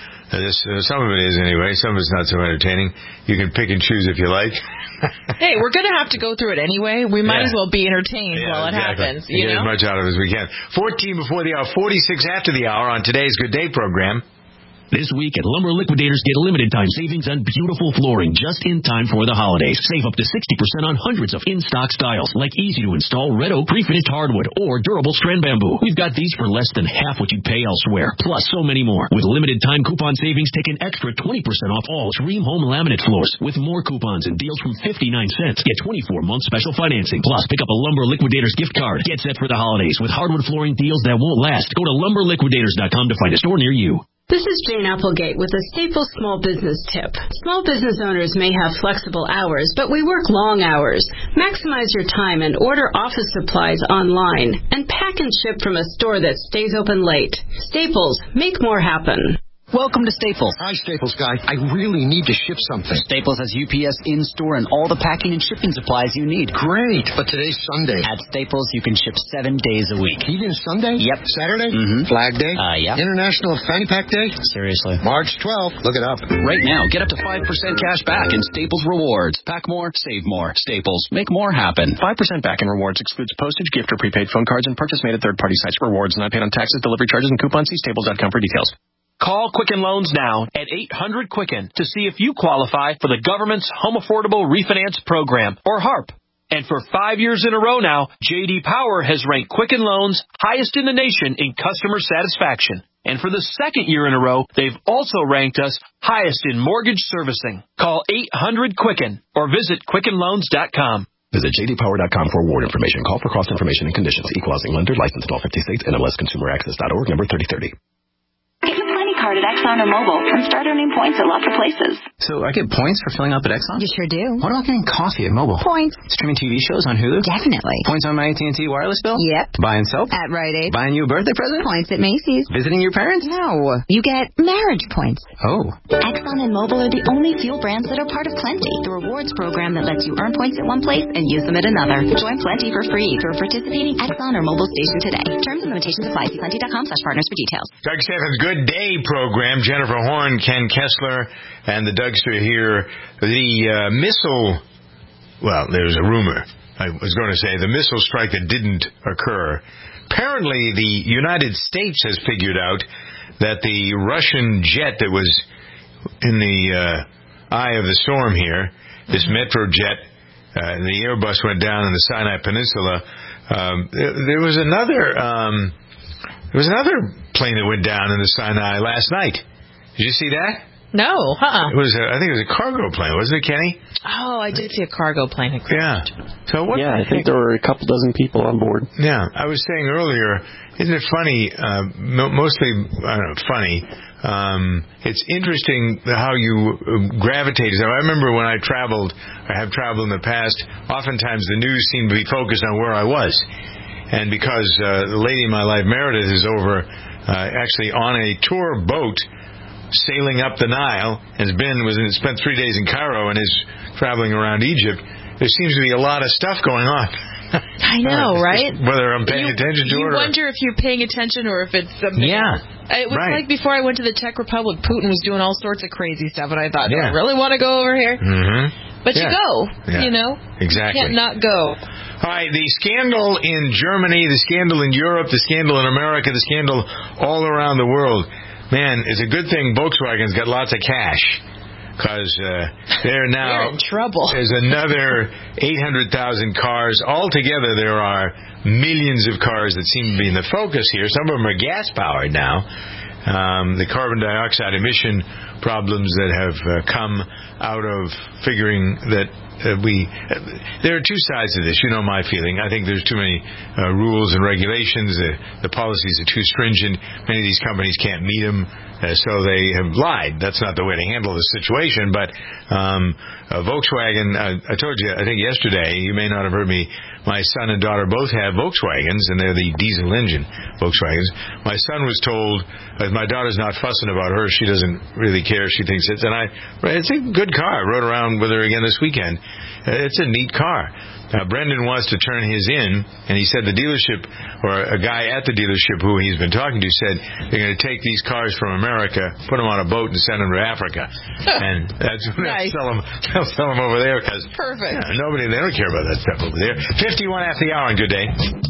Some of it is anyway. Some of it's not so entertaining. You can pick and choose if you like. Hey, we're going to have to go through it anyway. We might as well be entertained while it happens. You get know? as much out of it as we can. 14 before the hour, 46 after the hour on today's Good Day program. This week at Lumber Liquidators, get limited time savings on beautiful flooring just in time for the holidays. Save up to 60% on hundreds of in-stock styles, like easy-to-install red oak pre-finished hardwood or durable strand bamboo. We've got these for less than half what you'd pay elsewhere, plus so many more. With limited time coupon savings, take an extra 20% off all Dream Home laminate floors. With more coupons and deals from 59 cents, get 24-month special financing. Plus, pick up a Lumber Liquidators gift card. Get set for the holidays with hardwood flooring deals that won't last. Go to lumberliquidators.com to find a store near you. This is Jane Applegate with a Staples small business tip. Small business owners may have flexible hours, but we work long hours. Maximize your time and order office supplies online and pack and ship from a store that stays open late. Staples, make more happen. Welcome to Staples. Hi, Staples guy. I really need to ship something. Staples has UPS in-store and all the packing and shipping supplies you need. Great, but today's Sunday. At Staples, you can ship 7 days a week. Even Sunday? Yep. Saturday? Mm-hmm. Flag Day? Yeah. International Fanny Pack Day? Seriously. March 12th. Look it up. Right now, get up to 5% cash back in Staples Rewards. Pack more, save more. Staples, make more happen. 5% back in rewards excludes postage, gift, or prepaid phone cards and purchase made at third-party sites. Rewards not paid on taxes, delivery charges, and coupons. See Staples.com for details. Call Quicken Loans now at 800-QUICKEN to see if you qualify for the government's Home Affordable Refinance Program, or HARP. And for 5 years in a row now, J.D. Power has ranked Quicken Loans highest in the nation in customer satisfaction. And for the second year in a row, they've also ranked us highest in mortgage servicing. Call 800-QUICKEN or visit QuickenLoans.com. Visit jdpower.com for award information. Call for cost information and conditions. Equal housing lender. Licensed in all 50 states. NMLSConsumerAccess.org. Number 3030. Get your Plenty card at Exxon or Mobil and start earning points at lots of places. So I get points for filling up at Exxon? You sure do. What about getting coffee at Mobil? Points. Streaming TV shows on Hulu? Definitely. Points on my AT&T wireless bill? Yep. Buying soap? At Rite Aid. Buying you a birthday present? Points at Macy's. Visiting your parents? No. You get marriage points. Oh. Exxon and Mobil are the only fuel brands that are part of Plenty, the rewards program that lets you earn points at one place and use them at another. Join Plenty for free through a participating Exxon or Mobil station today. Terms and limitations apply. See plenty.com/partners for details. Doug Steffens' Good Day program. Jennifer Horn, Ken Kessler, and the Dougster here. The missile, well, there's a rumor. I was going to say the missile strike that didn't occur. Apparently, the United States has figured out that the Russian jet that was in the eye of the storm here, this Metrojet, the Airbus went down in the Sinai Peninsula. There was another plane that went down in the Sinai last night. Did you see that? No, It was I think it was a cargo plane, wasn't it, Kenny? Oh, I did see a cargo plane. Yeah. So what? Yeah, I think there were a couple dozen people on board. Yeah, I was saying earlier, isn't it funny? Mostly, I don't know, funny. It's interesting how you gravitate. I remember when I have traveled in the past. Oftentimes, the news seemed to be focused on where I was, and because the lady in my life, Meredith, is over actually on a tour boat, sailing up the Nile, and spent 3 days in Cairo and is traveling around Egypt. There seems to be a lot of stuff going on. I know, right? Whether I'm paying attention to it or... You wonder if you're paying attention or if it's something else. It was like before I went to the Czech Republic, Putin was doing all sorts of crazy stuff, and I thought, do I really want to go over here? Mm-hmm. But you go, you know? Exactly. You can't not go. All right, the scandal in Germany, the scandal in Europe, the scandal in America, the scandal all around the world. Man, it's a good thing Volkswagen's got lots of cash, because they're now in trouble. There's another 800,000 cars. Altogether, there are millions of cars that seem to be in the focus here. Some of them are gas-powered now. The carbon dioxide emission problems that have come out of figuring that there are two sides to this. You know my feeling. I think there's too many rules and regulations. The policies are too stringent. Many of these companies can't meet them, so they have lied. That's not the way to handle the situation. But Volkswagen, I told you, I think yesterday, you may not have heard me, my son and daughter both have Volkswagens, and they're the diesel engine Volkswagens. My son was told, my daughter's not fussing about her. She doesn't really care. She thinks it's a good car. I rode around with her again this weekend. It's a neat car. Brendan wants to turn his in, and he said the dealership, or a guy at the dealership who he's been talking to, said they're going to take these cars from America, put them on a boat, and send them to Africa. And that's when Nice. they'll sell them over there because Perfect. they don't care about that stuff over there. 51 after the hour, and good day.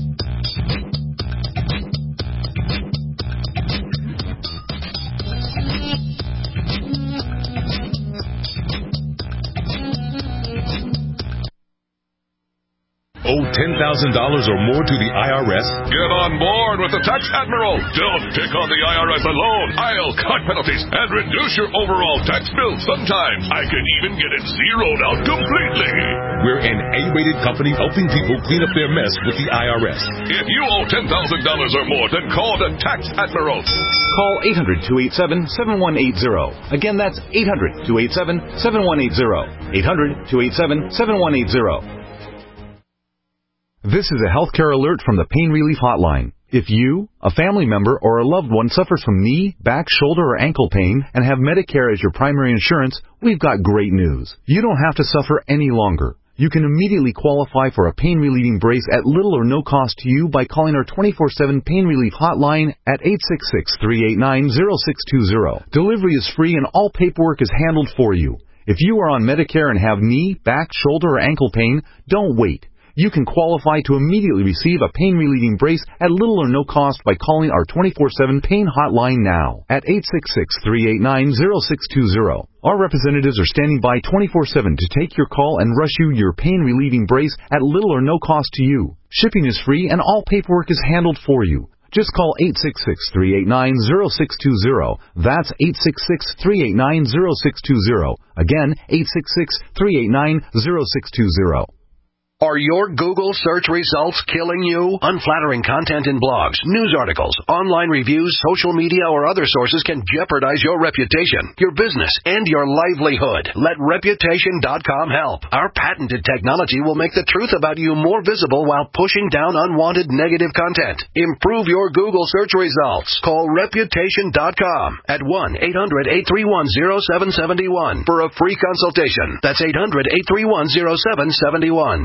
Owe $10,000 or more to the IRS? Get on board with the Tax Admiral. Don't take on the IRS alone. I'll cut penalties and reduce your overall tax bill. Sometimes I can even get it zeroed out completely. We're an A-rated company helping people clean up their mess with the IRS. If you owe $10,000 or more, then call the Tax Admiral. Call 800-287-7180. Again, that's 800-287-7180. 800-287-7180. This is a healthcare alert from the Pain Relief Hotline. If you, a family member, or a loved one suffers from knee, back, shoulder, or ankle pain and have Medicare as your primary insurance, we've got great news. You don't have to suffer any longer. You can immediately qualify for a pain-relieving brace at little or no cost to you by calling our 24/7 Pain Relief Hotline at 866-389-0620. Delivery is free and all paperwork is handled for you. If you are on Medicare and have knee, back, shoulder, or ankle pain, don't wait. You can qualify to immediately receive a pain-relieving brace at little or no cost by calling our 24/7 Pain Hotline now at 866-389-0620. Our representatives are standing by 24/7 to take your call and rush you your pain-relieving brace at little or no cost to you. Shipping is free and all paperwork is handled for you. Just call 866-389-0620. That's 866-389-0620. Again, 866-389-0620. Are your Google search results killing you? Unflattering content in blogs, news articles, online reviews, social media, or other sources can jeopardize your reputation, your business, and your livelihood. Let Reputation.com help. Our patented technology will make the truth about you more visible while pushing down unwanted negative content. Improve your Google search results. Call Reputation.com at 1-800-831-0771 for a free consultation. That's 800-831-0771.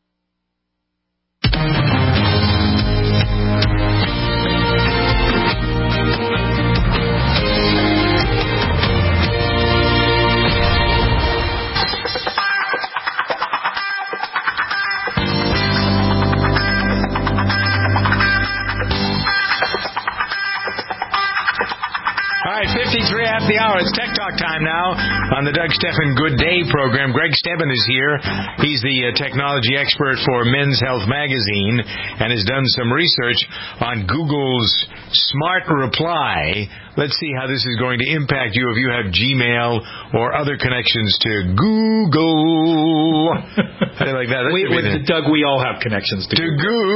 All right, 53 after the hour. It's Tech Talk time now on the Doug Stephan Good Day program. Greg Stebbin is here. He's the technology expert for Men's Health magazine and has done some research on Google's Smart Reply. Let's see how this is going to impact you if you have Gmail or other connections to Google. How do you like that? Doug, we all have connections to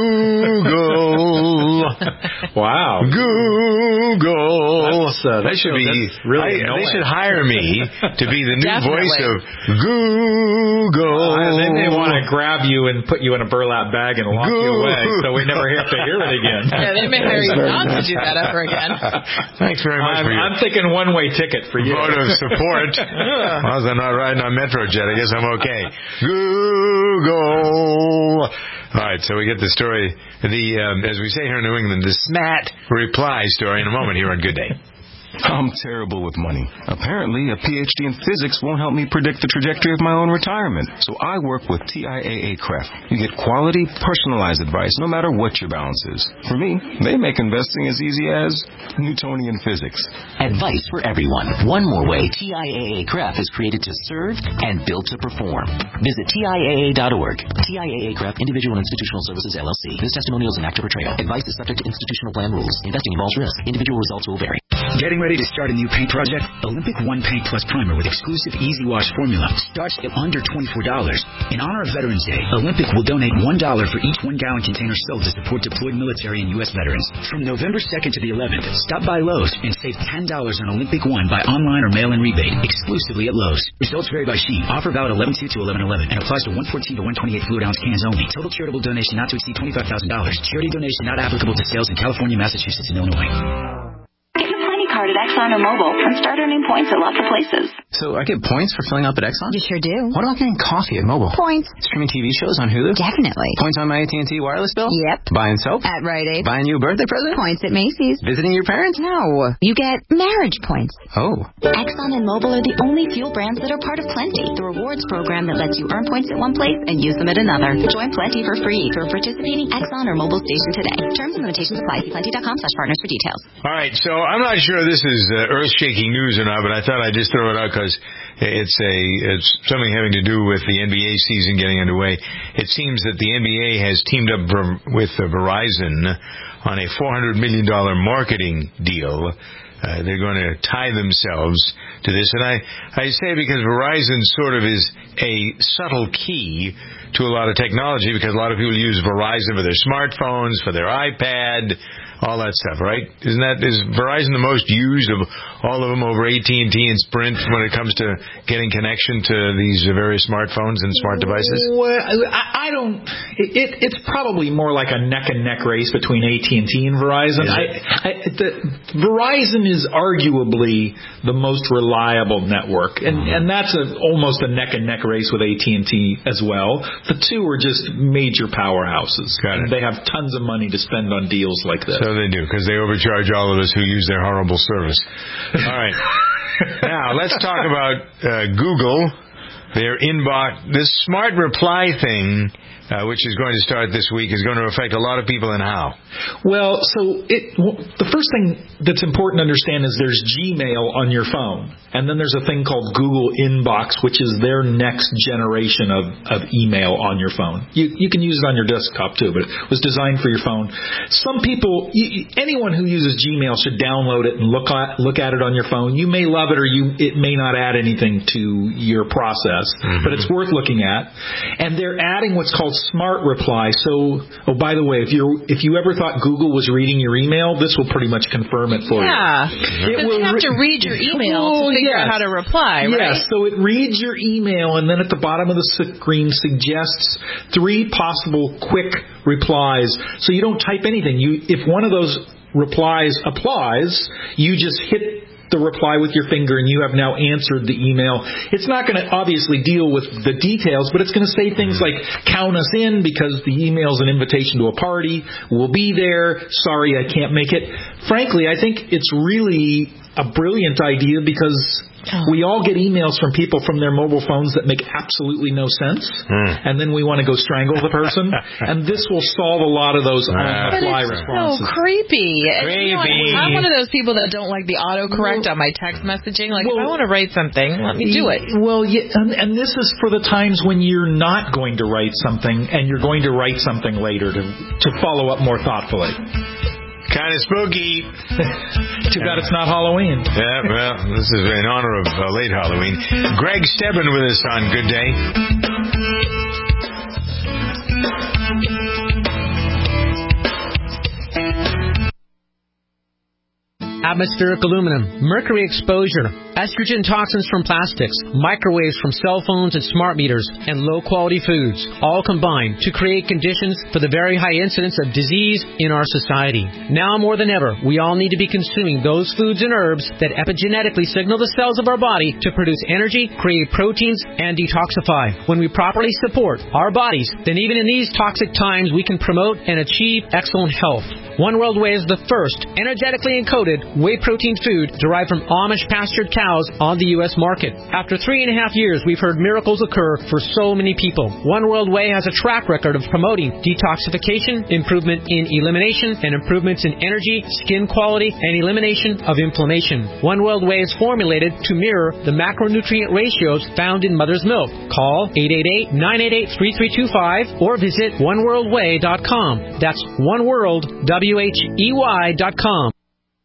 Google. Wow. Google. That should be really they should hire me to be the new Definitely. voice of Google. They may want to grab you and put you in a burlap bag and lock you away so we never have to hear it again. Yeah, they may hire you not to do that ever again. Thanks very much for your I'm thinking one-way ticket for you. vote of support. As long as I'm not riding on Metrojet, I guess I'm okay. Google. All right, so we get the story, as we say here in New England, the SMAT reply story in a moment here on Good Day. I'm terrible with money. Apparently, a PhD in physics won't help me predict the trajectory of my own retirement. So I work with TIAA Craft. You get quality, personalized advice no matter what your balance is. For me, they make investing as easy as Newtonian physics. Advice for everyone. One more way TIAA Craft is created to serve and built to perform. Visit TIAA.org. TIAA Craft Individual and Institutional Services, LLC. This testimonial is an act of portrayal. Advice is subject to institutional plan rules. Investing involves risk. Individual results will vary. Getting ready to start a new paint project? Olympic One Paint Plus Primer with exclusive Easy Wash formula starts at under $24. In honor of Veterans Day, Olympic will donate $1 for each 1-gallon container sold to support deployed military and U.S. veterans. From November 2nd to the 11th, stop by Lowe's and save $10 on Olympic One by online or mail-in rebate exclusively at Lowe's. Results vary by sheen. Offer valid 11/2 to 11/11 and applies to 114 to 128 fluid-ounce cans only. Total charitable donation not to exceed $25,000. Charity donation not applicable to sales in California, Massachusetts, and Illinois. Get your Plenty card at Exxon or Mobil and start earning points at lots of places. So I get points for filling up at Exxon? You sure do. What about getting coffee at Mobil? Points. Streaming TV shows on Hulu? Definitely. Points on my AT&T wireless bill? Yep. Buying soap? At Rite Aid. Buying you a birthday present? Points at Macy's. Visiting your parents? No. You get marriage points. Oh. Exxon and Mobil are the only fuel brands that are part of Plenty, the rewards program that lets you earn points at one place and use them at another. Join Plenty for free through a participating Exxon or Mobil station today. Terms and limitations apply. See plenty.com/partners for details. All right, so I'm not sure this is earth-shaking news or not, but I thought I'd just throw it out because it's something having to do with the NBA season getting underway. It seems that the NBA has teamed up with Verizon on a $400 million marketing deal. They're going to tie themselves to this. And I say because Verizon sort of is a subtle key to a lot of technology because a lot of people use Verizon for their smartphones, for their iPad, all that stuff, right? Is Verizon the most used of all of them over AT&T and Sprint when it comes to getting connection to these various smartphones and smart devices? Well, I don't. It's probably more like a neck and neck race between AT&T and Verizon. Verizon is arguably the most reliable network, and that's almost a neck and neck race with AT&T as well. The two are just major powerhouses. And they have tons of money to spend on deals like this. So they do, because they overcharge all of us who use their horrible service. All right. Now, let's talk about Google. Their inbox, this smart reply thing, which is going to start this week, is going to affect a lot of people and how? Well, so the first thing that's important to understand is there's Gmail on your phone, and then there's a thing called Google Inbox, which is their next generation of email on your phone. You can use it on your desktop too, but it was designed for your phone. Some people, anyone who uses Gmail should download it and look at it on your phone. You may love it or it may not add anything to your process. But it's worth looking at. And they're adding what's called Smart Reply. So, by the way, if you ever thought Google was reading your email, this will pretty much confirm it for you. Yeah. You have to read your email to figure out how to reply, right? Yes, so it reads your email, and then at the bottom of the screen suggests 3 possible quick replies. So you don't type anything. If one of those replies applies, you just hit the reply with your finger, and you have now answered the email. It's not going to obviously deal with the details, but it's going to say things like, count us in because the email is an invitation to a party. We'll be there. Sorry, I can't make it. Frankly, I think it's really a brilliant idea because we all get emails from people from their mobile phones that make absolutely no sense, and then we want to go strangle the person, and this will solve a lot of those on-the-fly responses. So creepy. I'm one of those people that don't like the autocorrect on my text messaging. Like, if I want to write something, let me do it. Well, and this is for the times when you're not going to write something, and you're going to write something later to follow up more thoughtfully. Kind of spooky. Too bad it's not Halloween. Yeah, well, this is in honor of late Halloween. Greg Stebbin with us on Good Day. Atmospheric aluminum, mercury exposure, estrogen toxins from plastics, microwaves from cell phones and smart meters, and low-quality foods, all combine to create conditions for the very high incidence of disease in our society. Now more than ever, we all need to be consuming those foods and herbs that epigenetically signal the cells of our body to produce energy, create proteins, and detoxify. When we properly support our bodies, then even in these toxic times, we can promote and achieve excellent health. One World Whey is the first energetically encoded whey protein food derived from Amish pastured cows on the U.S. market. After 3.5 years, we've heard miracles occur for so many people. One World Whey has a track record of promoting detoxification, improvement in elimination, and improvements in energy, skin quality, and elimination of inflammation. One World Whey is formulated to mirror the macronutrient ratios found in mother's milk. Call 888-988-3325 or visit oneworldwhey.com. That's oneworldwhey.com.